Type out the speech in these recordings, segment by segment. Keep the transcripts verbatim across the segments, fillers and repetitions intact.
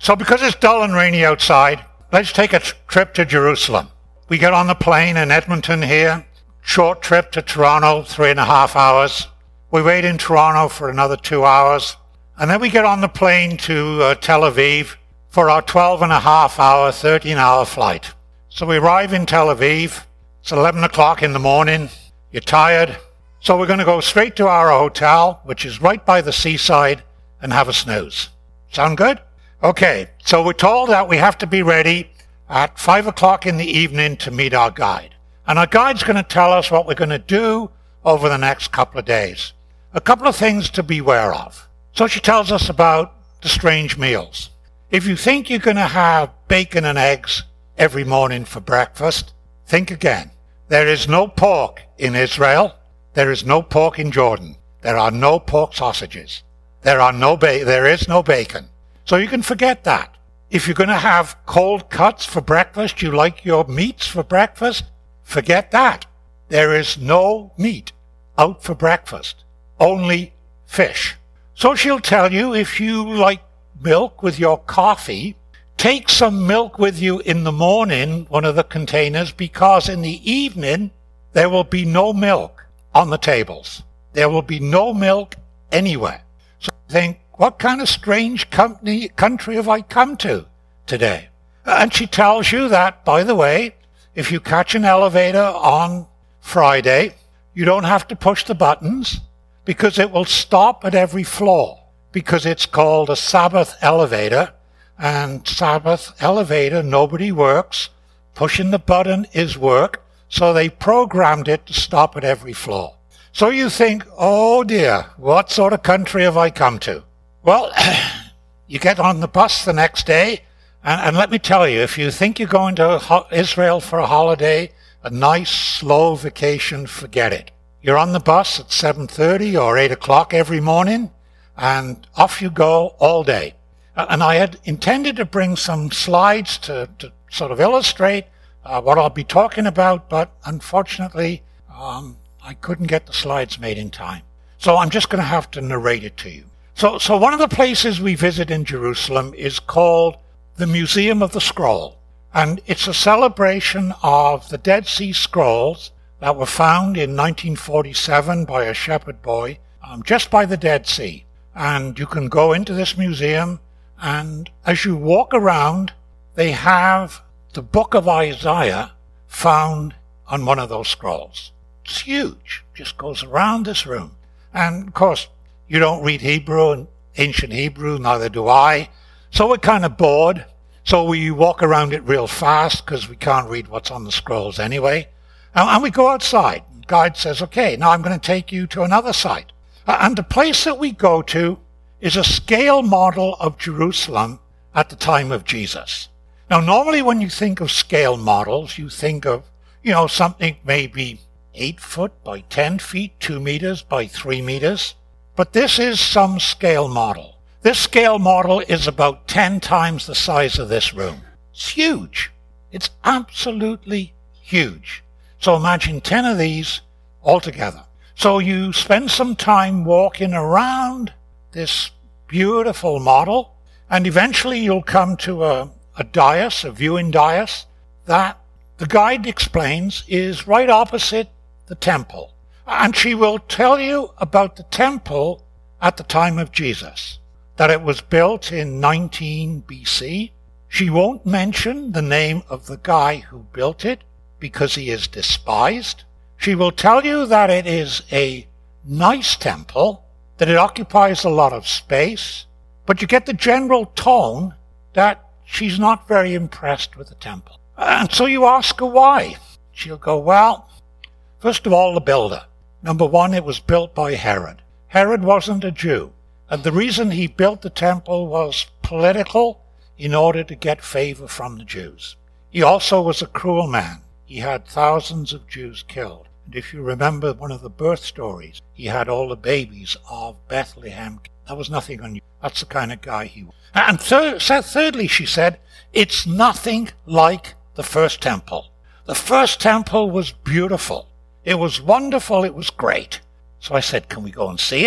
So because it's dull and rainy outside, let's take a tr- trip to Jerusalem. We get on the plane in Edmonton here, short trip to Toronto, three and a half hours. We wait in Toronto for another two hours, and then we get on the plane to uh, Tel Aviv for our twelve and a half hour, thirteen hour flight. So we arrive in Tel Aviv. It's eleven o'clock in the morning. You're tired. So we're going to go straight to our hotel, which is right by the seaside, and have a snooze. Sound good? Okay, so we're told that we have to be ready at five o'clock in the evening to meet our guide. And our guide's going to tell us what we're going to do over the next couple of days. A couple of things to beware of. So she tells us about the strange meals. If you think you're going to have bacon and eggs every morning for breakfast, think again. There is no pork in Israel. There is no pork in Jordan. There are no pork sausages. There are no ba- there is no bacon. So you can forget that. If you're going to have cold cuts for breakfast, you like your meats for breakfast, forget that. There is no meat out for breakfast, only fish. So she'll tell you if you like milk with your coffee, take some milk with you in the morning, one of the containers, because in the evening there will be no milk on the tables. There will be no milk anywhere. So think, what kind of strange company, country have I come to today? And she tells you that, by the way, if you catch an elevator on Friday, you don't have to push the buttons because it will stop at every floor because it's called a Sabbath elevator. And Sabbath elevator, nobody works. Pushing the button is work. So they programmed it to stop at every floor. So you think, oh dear, what sort of country have I come to? Well, you get on the bus the next day, and, and let me tell you, if you think you're going to ho- Israel for a holiday, a nice, slow vacation, forget it. You're on the bus at seven thirty or eight o'clock every morning, and off you go all day. And I had intended to bring some slides to, to sort of illustrate uh, what I'll be talking about, but unfortunately, um, I couldn't get the slides made in time. So I'm just going to have to narrate it to you. So, so one of the places we visit in Jerusalem is called the Museum of the Scroll. And it's a celebration of the Dead Sea Scrolls that were found in nineteen forty-seven by a shepherd boy um, just by the Dead Sea. And you can go into this museum, and as you walk around, they have the book of Isaiah found on one of those scrolls. It's huge. Just goes around this room. And, of course, you don't read Hebrew and ancient Hebrew, neither do I. So we're kind of bored. So we walk around it real fast because we can't read what's on the scrolls anyway. And, and we go outside. The guide says, okay, now I'm going to take you to another site. And the place that we go to is a scale model of Jerusalem at the time of Jesus. Now, normally when you think of scale models, you think of, you know, something maybe eight foot by ten feet, two meters by three meters. But this is some scale model. This scale model is about ten times the size of this room. It's huge. It's absolutely huge. So imagine ten of these altogether. So you spend some time walking around this beautiful model, and eventually you'll come to a, a dais, a viewing dais, that the guide explains is right opposite the temple. And she will tell you about the temple at the time of Jesus, that it was built in nineteen B C. She won't mention the name of the guy who built it because he is despised. She will tell you that it is a nice temple, that it occupies a lot of space, but you get the general tone that she's not very impressed with the temple. And so you ask her why. She'll go, well, first of all, the builder. Number one, it was built by Herod. Herod wasn't a Jew, and the reason he built the temple was political in order to get favor from the Jews. He also was a cruel man. He had thousands of Jews killed. And if you remember one of the birth stories, he had all the babies of Bethlehem. That was nothing unusual. That's the kind of guy he was. And thir- thirdly, she said, it's nothing like the first temple. The first temple was beautiful. It was wonderful. It was great. So I said, can we go and see it?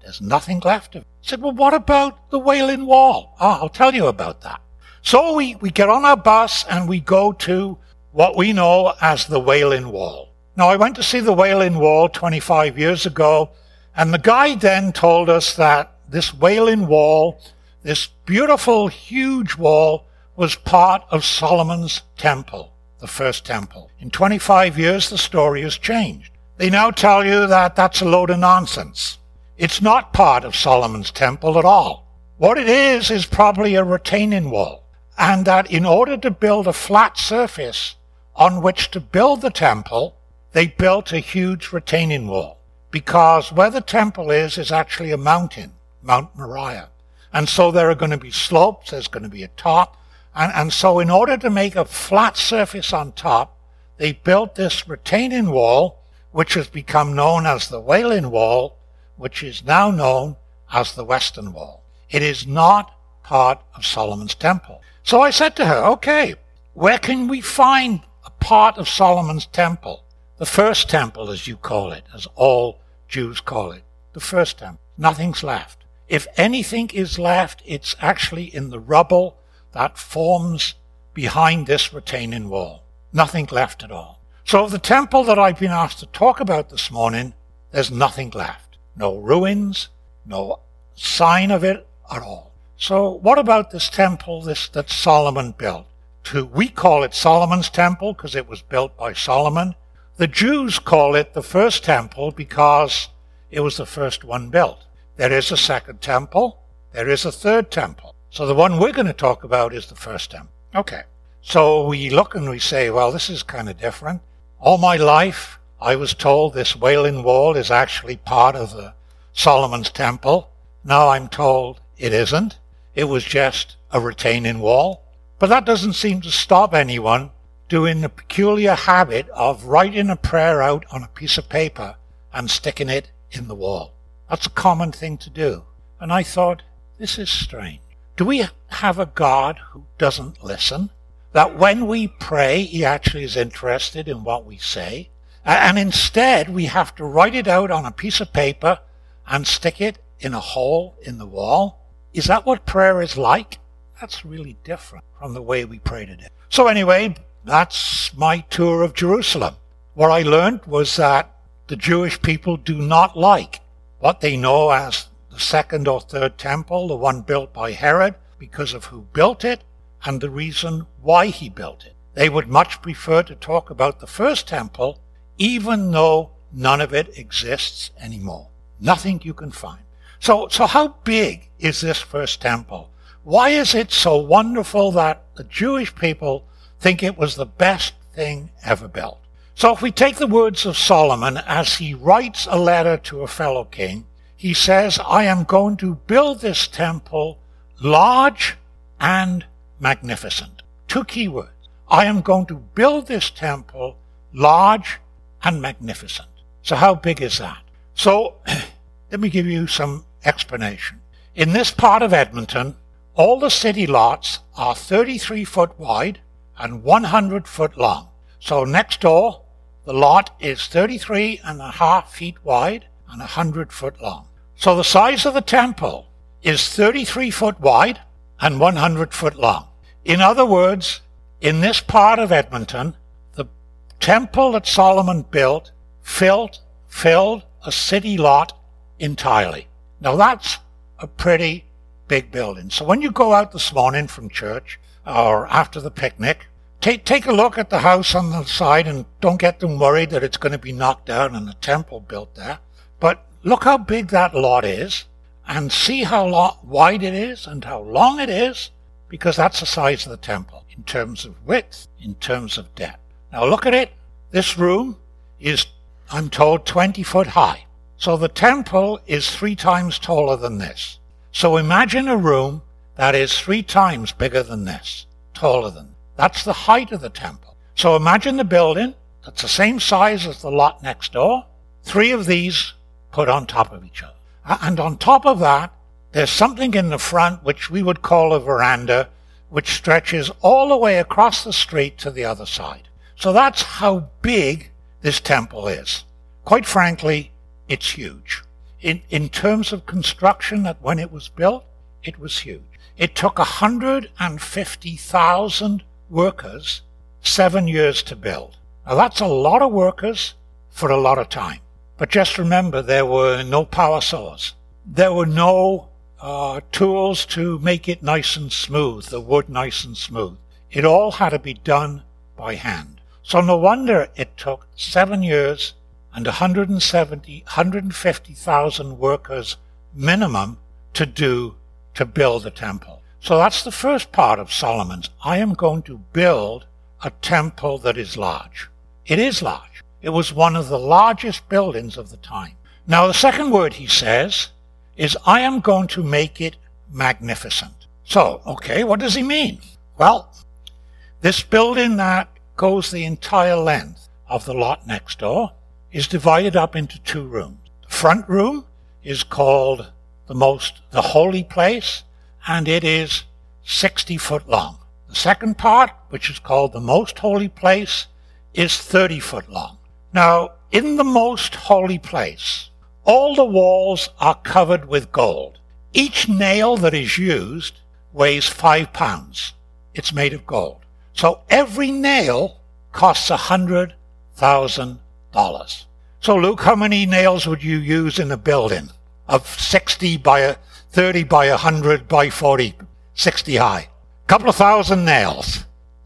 There's nothing left of it. I said, well, what about the Wailing Wall? Oh, I'll tell you about that. So we, we get on our bus and we go to what we know as the Wailing Wall. Now, I went to see the Wailing Wall twenty-five years ago, and the guide then told us that this Wailing Wall, this beautiful, huge wall, was part of Solomon's temple, the first temple. In twenty-five years, the story has changed. They now tell you that that's a load of nonsense. It's not part of Solomon's temple at all. What it is is probably a retaining wall, and that in order to build a flat surface on which to build the temple, they built a huge retaining wall, because where the temple is is actually a mountain, Mount Moriah. And so there are going to be slopes, there's going to be a top, and, and so in order to make a flat surface on top, they built this retaining wall, which has become known as the Wailing Wall, which is now known as the Western Wall. It is not part of Solomon's temple. So I said to her, okay, where can we find a part of Solomon's temple? The first temple, as you call it, as all Jews call it, the first temple. Nothing's left. If anything is left, it's actually in the rubble that forms behind this retaining wall. Nothing left at all. So of the temple that I've been asked to talk about this morning, there's nothing left. No ruins, no sign of it at all. So what about this temple this that Solomon built? To, we call it Solomon's temple because it was built by Solomon. The Jews call it the first temple because it was the first one built. There is a second temple. There is a third temple. So the one we're going to talk about is the first temple. Okay. So we look and we say, well, this is kind of different. All my life, I was told this Wailing Wall is actually part of the Solomon's temple. Now I'm told it isn't. It was just a retaining wall. But that doesn't seem to stop anyone doing the peculiar habit of writing a prayer out on a piece of paper and sticking it in the wall. That's a common thing to do. And I thought, this is strange. Do we have a God who doesn't listen? That when we pray, he actually is interested in what we say? And instead, we have to write it out on a piece of paper and stick it in a hole in the wall? Is that what prayer is like? That's really different from the way we pray today. So anyway, that's my tour of Jerusalem. What I learned was that the Jewish people do not like what they know as the second or third temple, the one built by Herod, because of who built it and the reason why he built it. They would much prefer to talk about the first temple, even though none of it exists anymore. Nothing you can find. So, so how big is this first temple? Why is it so wonderful that the Jewish people think it was the best thing ever built? So if we take the words of Solomon as he writes a letter to a fellow king, he says, I am going to build this temple large and magnificent. Two key words. I am going to build this temple large and magnificent. So how big is that? So let me give you some explanation. In this part of Edmonton, all the city lots are thirty-three foot wide and one hundred foot long. So next door, the lot is thirty-three and a half feet wide and one hundred foot long. So the size of the temple is thirty-three foot wide and one hundred foot long. In other words, in this part of Edmonton, the temple that Solomon built filled, filled a city lot entirely. Now that's a pretty big building. So when you go out this morning from church or after the picnic, take take a look at the house on the side and don't get them worried that it's going to be knocked down and a temple built there. But look how big that lot is and see how lo- wide it is and how long it is, because that's the size of the temple in terms of width, in terms of depth. Now look at it. This room is, I'm told, twenty foot high. So the temple is three times taller than this. So imagine a room that is three times bigger than this, taller than this. That's the height of the temple. So imagine the building that's the same size as the lot next door, three of these put on top of each other. And on top of that, there's something in the front which we would call a veranda, which stretches all the way across the street to the other side. So that's how big this temple is. Quite frankly, it's huge. in, in terms of construction, that when it was built, it was huge. It took one hundred fifty thousand workers seven years to build. Now that's a lot of workers for a lot of time. But just remember, there were no power saws. There were no uh, tools to make it nice and smooth, the wood nice and smooth. It all had to be done by hand. So no wonder it took seven years and one hundred seventy, one hundred fifty thousand workers minimum to do, to build the temple. So that's the first part of Solomon's. I am going to build a temple that is large. It is large. It was one of the largest buildings of the time. Now the second word he says is, I am going to make it magnificent. So, okay, what does he mean? Well, this building that goes the entire length of the lot next door is divided up into two rooms. The front room is called the most, the holy place, and it is sixty foot long. The second part, which is called the most holy place, is thirty foot long. Now, in the most holy place, all the walls are covered with gold. Each nail that is used weighs five pounds. It's made of gold. So every nail costs a hundred thousand dollars. So Luke, how many nails would you use in a building of sixty by a thirty by a hundred by forty, sixty high? A couple of thousand nails.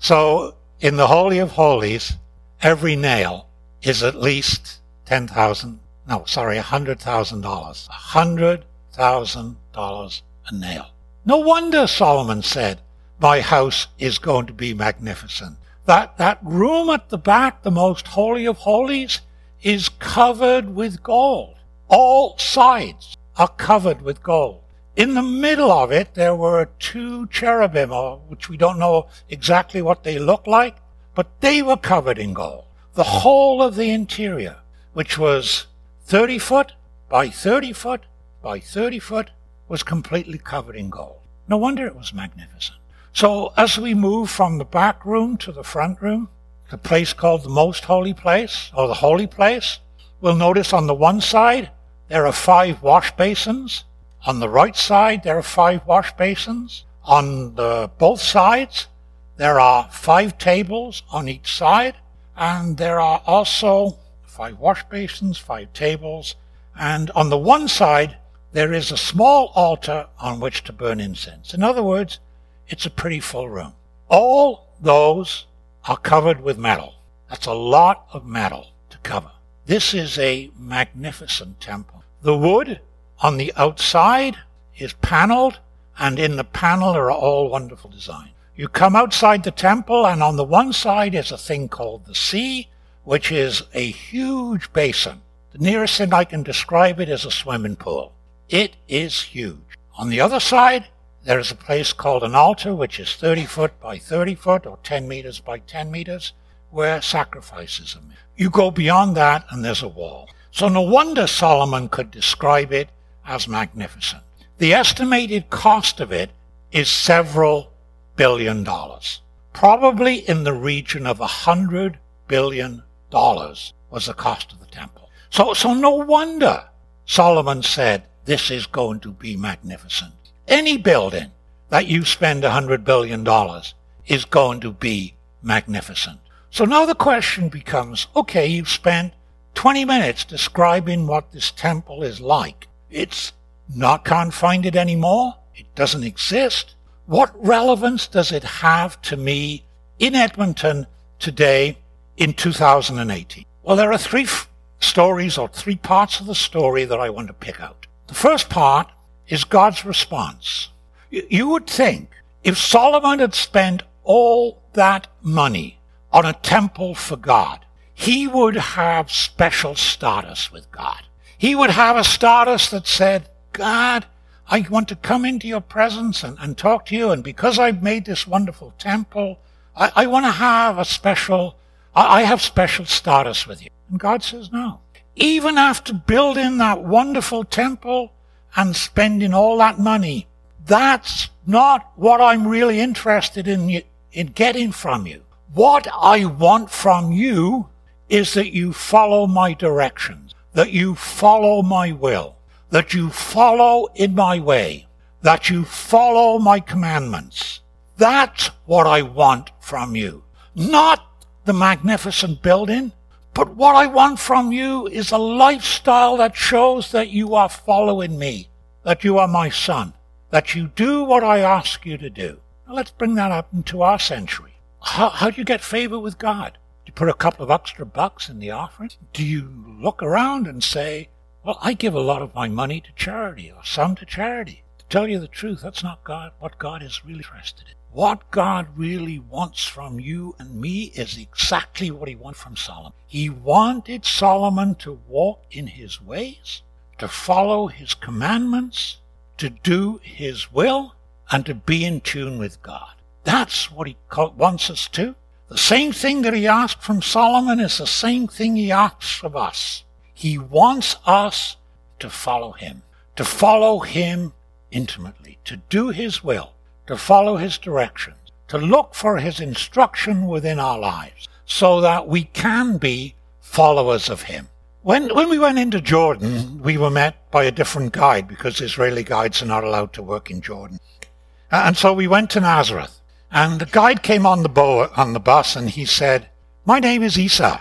So in the Holy of Holies, every nail is at least ten thousand. No, sorry, a hundred thousand dollars. A hundred thousand dollars a nail. No wonder Solomon said, my house is going to be magnificent. That, that room at the back, the most holy of holies, is covered with gold. All sides are covered with gold. In the middle of it, there were two cherubim, or which we don't know exactly what they look like, but they were covered in gold. The whole of the interior, which was thirty foot by thirty foot by thirty foot, was completely covered in gold. No wonder it was magnificent. So as we move from the back room to the front room, the place called the most holy place, or the holy place, we'll notice on the one side there are five wash basins. On the right side there are five wash basins. On the both sides there are five tables on each side, and there are also five wash basins, five tables, and on the one side there is a small altar on which to burn incense. In other words, it's a pretty full room. All those are covered with metal. That's a lot of metal to cover. This is a magnificent temple. The wood on the outside is paneled, and in the panel are all wonderful design. You come outside the temple, and on the one side is a thing called the sea, which is a huge basin. The nearest thing I can describe it is a swimming pool. It is huge. On the other side, there is a place called an altar, which is thirty foot by thirty foot, or ten meters by ten meters, where sacrifices are made. You go beyond that, and there's a wall. So no wonder Solomon could describe it as magnificent. The estimated cost of it is several billion dollars. Probably in the region of a hundred billion dollars was the cost of the temple. So, so no wonder Solomon said, this is going to be magnificent. Any building that you spend a hundred billion dollars is going to be magnificent. So now the question becomes, okay, you've spent twenty minutes describing what this temple is like. It's not, can't find it anymore. It doesn't exist. What relevance does it have to me in Edmonton today in two thousand eighteen? Well, there are three f- stories or three parts of the story that I want to pick out. The first part is God's response. Y- you would think if Solomon had spent all that money on a temple for God, he would have special status with God. He would have a status that said, God, I want to come into your presence and, and talk to you, and because I've made this wonderful temple, I, I want to have a special, I, I have special status with you. And God says no. Even after building that wonderful temple and spending all that money, that's not what I'm really interested in, in getting from you. What I want from you is that you follow my directions, that you follow my will. that you follow in my way, that you follow my commandments. That's what I want from you. Not the magnificent building, but what I want from you is a lifestyle that shows that you are following me, that you are my son, that you do what I ask you to do. Now let's bring that up into our century. How, how do you get favor with God? Do you put a couple of extra bucks in the offering? Do you look around and say, well, I give a lot of my money to charity or some to charity? To tell you the truth, that's not God. What God is really interested in. What God really wants from you and me is exactly what he wanted from Solomon. He wanted Solomon to walk in his ways, to follow his commandments, to do his will, and to be in tune with God. That's what he wants us to. The same thing that he asked from Solomon is the same thing he asks of us. He wants us to follow him, to follow him intimately, to do his will, to follow his directions, to look for his instruction within our lives so that we can be followers of him. When, when we went into Jordan, we were met by a different guide because Israeli guides are not allowed to work in Jordan. And so we went to Nazareth, and the guide came on the, bo- on the bus and he said, my name is Isa.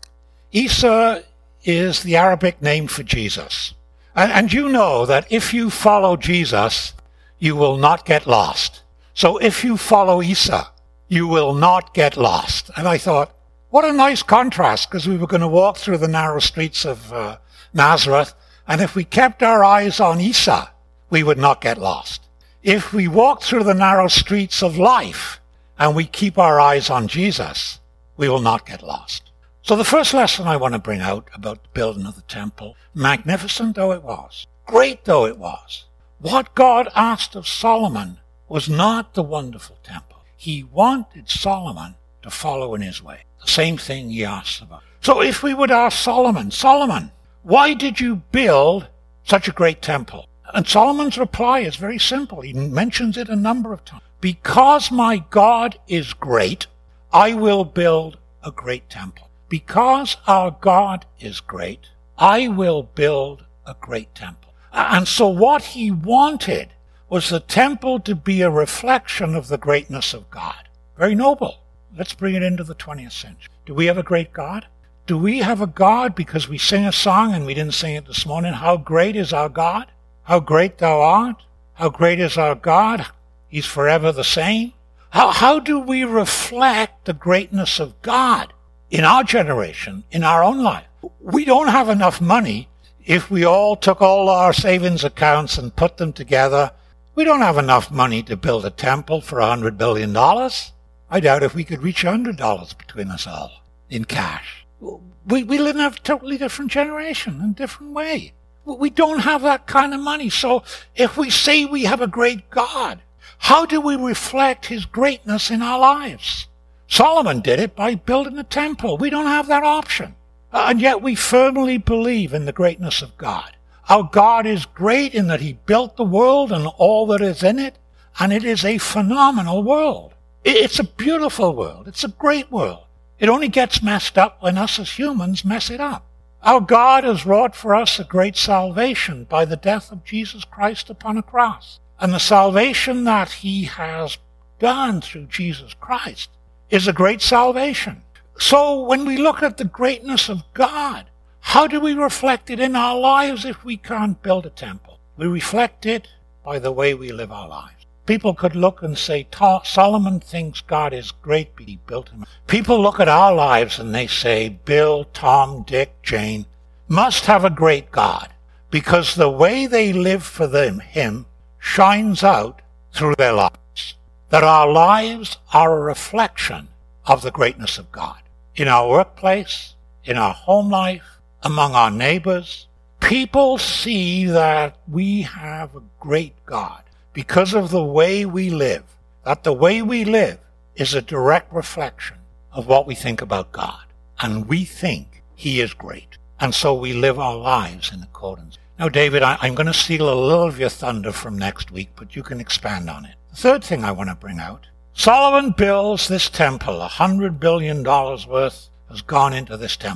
Isa is the Arabic name for Jesus. And, and you know that if you follow Jesus, you will not get lost. So if you follow Isa, you will not get lost. And I thought, what a nice contrast, because we were going to walk through the narrow streets of uh, Nazareth, and if we kept our eyes on Isa, we would not get lost. If we walk through the narrow streets of life and we keep our eyes on Jesus, we will not get lost. So the first lesson I want to bring out about the building of the temple, magnificent though it was, great though it was, what God asked of Solomon was not the wonderful temple. He wanted Solomon to follow in his way. The same thing he asked of us. So if we would ask Solomon, Solomon, why did you build such a great temple? And Solomon's reply is very simple. He mentions it a number of times. Because my God is great, I will build a great temple. Because our God is great, I will build a great temple. And so what he wanted was the temple to be a reflection of the greatness of God. Very noble. Let's bring it into the twentieth century. Do we have a great God? Do we have a God because we sing a song, and we didn't sing it this morning, how great is our God? How great thou art? How great is our God? He's forever the same. How, how do we reflect the greatness of God in our generation, in our own life? We don't have enough money. If we all took all our savings accounts and put them together, we don't have enough money to build a temple for a hundred billion dollars. I doubt if we could reach a hundred dollars between us all in cash. We, we live in a totally different generation, in a different way. We don't have that kind of money. So if we say we have a great God, how do we reflect his greatness in our lives? Solomon did it by building a temple. We don't have that option. And yet we firmly believe in the greatness of God. Our God is great in that he built the world and all that is in it, and it is a phenomenal world. It's a beautiful world. It's a great world. It only gets messed up when us as humans mess it up. Our God has wrought for us a great salvation by the death of Jesus Christ upon a cross. And the salvation that he has done through Jesus Christ is a great salvation. So when we look at the greatness of God, how do we reflect it in our lives if we can't build a temple? We reflect it by the way we live our lives. People could look and say, Solomon thinks God is great, but he built him. People look at our lives and they say, Bill, Tom, Dick, Jane must have a great God because the way they live for them, him shines out through their lives. That our lives are a reflection of the greatness of God. In our workplace, in our home life, among our neighbors, people see that we have a great God. Because of the way we live, that the way we live is a direct reflection of what we think about God. And we think he is great. And so we live our lives in accordance. Now, David, I, I'm going to steal a little of your thunder from next week, but you can expand on it. The third thing I want to bring out, Solomon builds this temple. A hundred billion dollars worth has gone into this temple.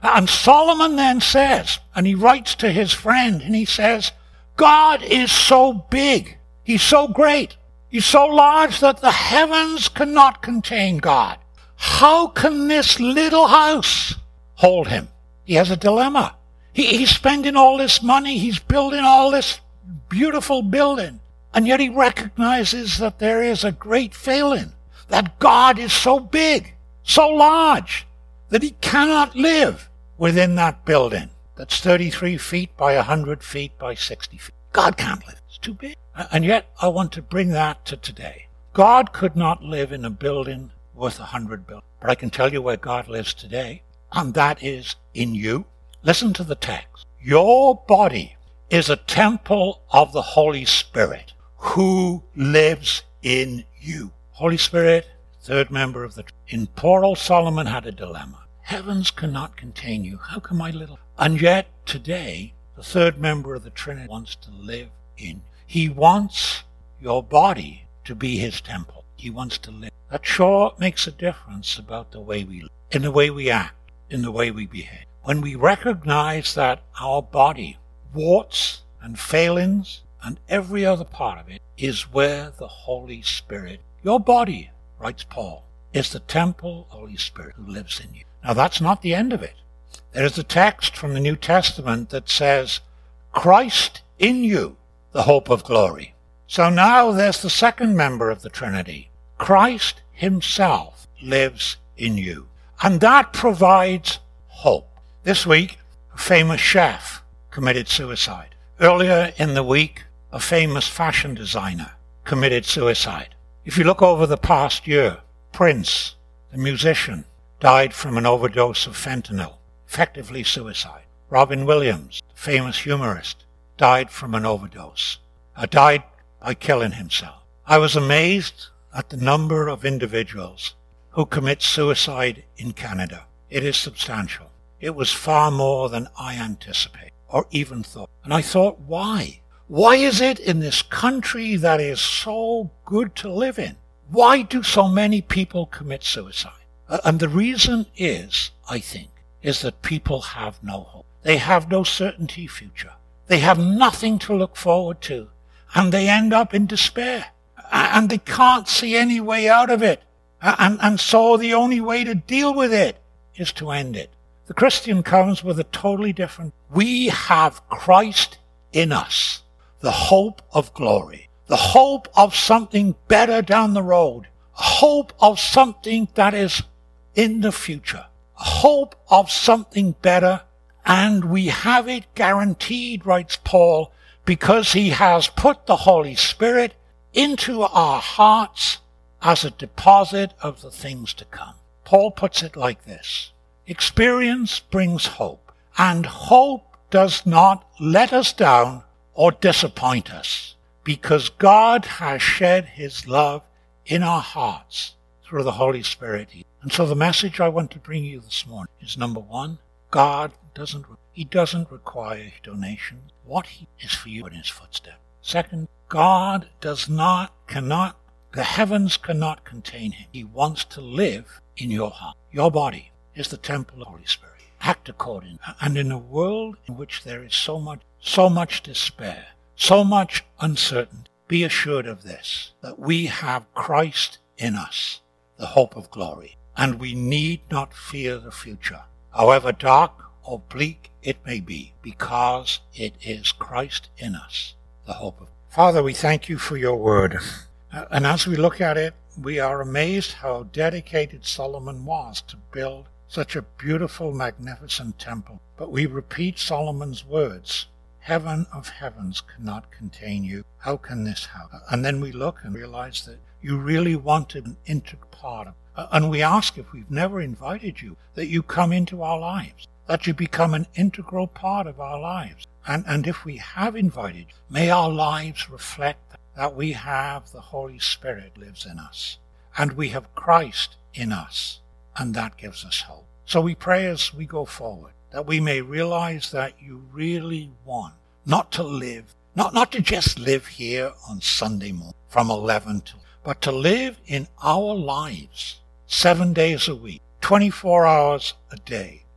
And Solomon then says, and he writes to his friend, and he says, God is so big. He's so great. He's so large that the heavens cannot contain God. How can this little house hold him? He has a dilemma. He, he's spending all this money. He's building all this beautiful building. And yet he recognizes that there is a great failing, that God is so big, so large, that he cannot live within that building that's thirty-three feet by one hundred feet by sixty feet. God can't live. It's too big. And yet I want to bring that to today. God could not live in a building worth a hundred billion. But I can tell you where God lives today, and that is in you. Listen to the text. Your body is a temple of the Holy Spirit who lives in you. Holy Spirit, third member of the Trinity. In poor old Solomon had a dilemma. Heavens cannot contain you. How come I little? And yet today, the third member of the Trinity wants to live in. He wants your body to be his temple. He wants to live. That sure makes a difference about the way we live, in the way we act, in the way we behave. When we recognize that our body, warts and failings and every other part of it, is where the Holy Spirit, your body, writes Paul, is the temple of the Holy Spirit who lives in you. Now that's not the end of it. There is a text from the New Testament that says, Christ in you, the hope of glory. So now there's the second member of the Trinity. Christ himself lives in you. And that provides hope. This week, a famous chef committed suicide. Earlier in the week, a famous fashion designer committed suicide. If you look over the past year, Prince, the musician, died from an overdose of fentanyl, effectively suicide. Robin Williams, the famous humorist, died from an overdose, uh, died by killing himself. I was amazed at the number of individuals who commit suicide in Canada. It is substantial. It was far more than I anticipated or even thought. And I thought, why? Why is it in this country that is so good to live in? Why do so many people commit suicide? Uh, and the reason is, I think, is that people have no hope. They have no certainty future. They have nothing to look forward to. And they end up in despair. And they can't see any way out of it. And, and so the only way to deal with it is to end it. The Christian comes with a totally different. We have Christ in us, the hope of glory, the hope of something better down the road, a hope of something that is in the future, a hope of something better, and we have it guaranteed, writes Paul, because he has put the Holy Spirit into our hearts as a deposit of the things to come. Paul puts it like this. Experience brings hope, and hope does not let us down or disappoint us, because God has shed his love in our hearts through the Holy Spirit. And so the message I want to bring you this morning is, number one, God doesn't, he doesn't require donation. What he is for you in his footsteps. Second, God does not, cannot, the heavens cannot contain him. He wants to live in your heart. Your body is the temple of the Holy Spirit. Act according. And in a world in which there is so much, so much despair, so much uncertainty, be assured of this, that we have Christ in us, the hope of glory. And we need not fear the future, however dark or bleak it may be, because it is Christ in us, the hope of. Father, we thank you for your word. And as we look at it, we are amazed how dedicated Solomon was to build such a beautiful, magnificent temple. But we repeat Solomon's words, heaven of heavens cannot contain you. How can this happen? And then we look and realize that you really wanted an integral part of it. And we ask, if we've never invited you, that you come into our lives, that you become an integral part of our lives. And, and if we have invited you, may our lives reflect that, that we have the Holy Spirit lives in us. And we have Christ in us. And that gives us hope. So we pray as we go forward, that we may realize that you really want not to live, not, not to just live here on Sunday morning from eleven to, but to live in our lives seven days a week, twenty-four hours a day,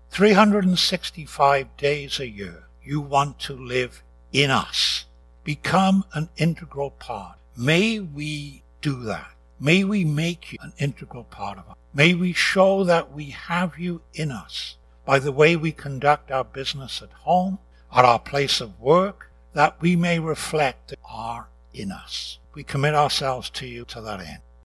three hundred sixty-five days a year, you want to live in us. Become an integral part. May we do that. May we make you an integral part of us. May we show that we have you in us by the way we conduct our business at home, at our place of work, that we may reflect that you are in us. We commit ourselves to you to that end.